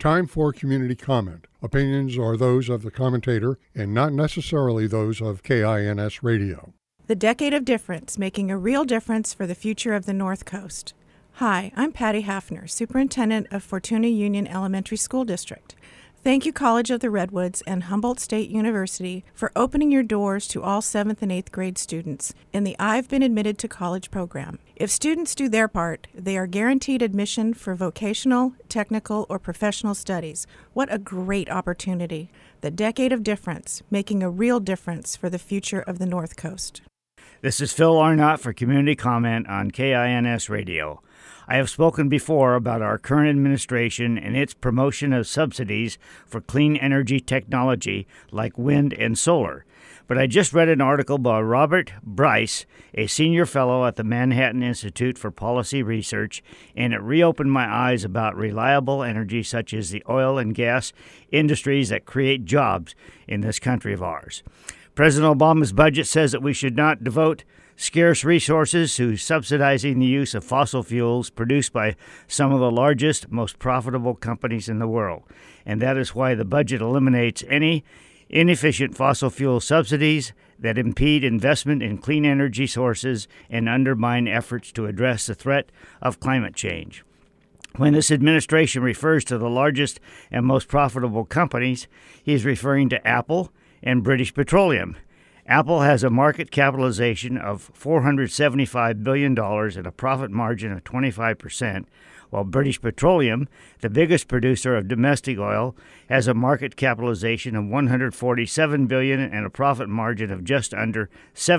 Time for community comment. Opinions are those of the commentator and not necessarily those of KINS Radio. The Decade of Difference, making a real difference for the future of the North Coast. Hi, I'm Patty Hafner, Superintendent of Fortuna Union Elementary School District. Thank you, College of the Redwoods and Humboldt State University, for opening your doors to all 7th and 8th grade students in the I've Been Admitted to College program. If students do their part, they are guaranteed admission for vocational, technical, or professional studies. What a great opportunity. The Decade of Difference, making a real difference for the future of the North Coast. This is Phil Arnott for Community Comment on KINS Radio. I have spoken before about our current administration and its promotion of subsidies for clean energy technology like wind and solar. But I just read an article by Robert Bryce, a senior fellow at the Manhattan Institute for Policy Research, and it reopened my eyes about reliable energy such as the oil and gas industries that create jobs in this country of ours. President Obama's budget says that we should not devote scarce resources to subsidizing the use of fossil fuels produced by some of the largest, most profitable companies in the world. And that is why the budget eliminates any inefficient fossil fuel subsidies that impede investment in clean energy sources and undermine efforts to address the threat of climate change. When this administration refers to the largest and most profitable companies, he is referring to Apple and British Petroleum. Apple has a market capitalization of $475 billion and a profit margin of 25%, while British Petroleum, the biggest producer of domestic oil, has a market capitalization of $147 billion and a profit margin of just under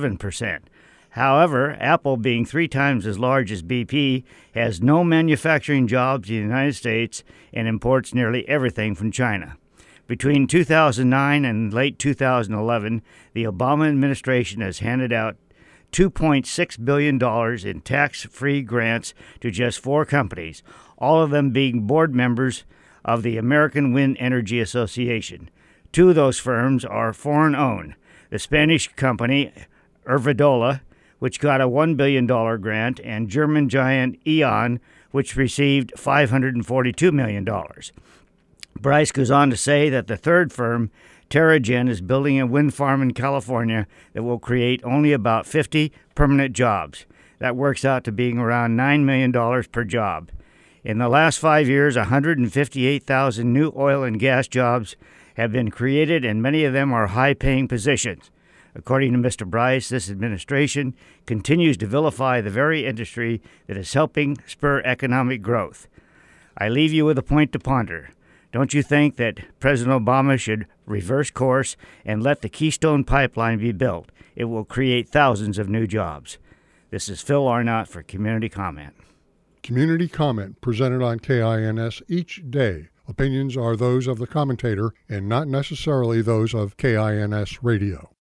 7%. However, Apple, being 3 times as large as BP, has no manufacturing jobs in the United States and imports nearly everything from China. Between 2009 and late 2011, the Obama administration has handed out $2.6 billion in tax-free grants to just 4 companies, all of them being board members of the American Wind Energy Association. 2 of those firms are foreign-owned. The Spanish company Iberdrola, which got a $1 billion grant, and German giant E.ON, which received $542 million. Bryce goes on to say that the third firm, Terragen, is building a wind farm in California that will create only about 50 permanent jobs. That works out to being around $9 million per job. In the last 5 years, 158,000 new oil and gas jobs have been created, and many of them are high-paying positions. According to Mr. Bryce, this administration continues to vilify the very industry that is helping spur economic growth. I leave you with a point to ponder. Don't you think that President Obama should reverse course and let the Keystone Pipeline be built? It will create thousands of new jobs. This is Phil Arnott for Community Comment. Community comment presented on KINS each day. Opinions are those of the commentator and not necessarily those of KINS Radio.